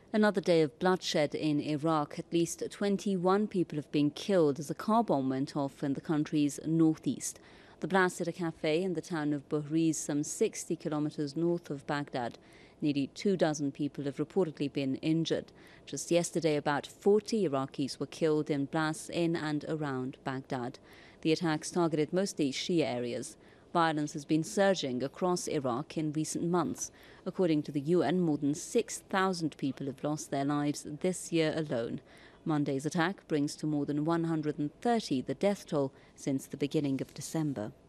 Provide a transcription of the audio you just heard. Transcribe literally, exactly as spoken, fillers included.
Another day of bloodshed in Iraq. At least twenty-one people have been killed as a car bomb went off in the country's northeast. The blast hit a cafe in the town of Buhriz, some sixty kilometers north of Baghdad. Nearly two dozen people have reportedly been injured. Just yesterday, about forty Iraqis were killed in blasts in and around Baghdad. The attacks targeted mostly Shia areas. Violence has been surging across Iraq in recent months. According to the U N, more than six thousand people have lost their lives this year alone. Monday's attack brings to more than one hundred thirty the death toll since the beginning of December.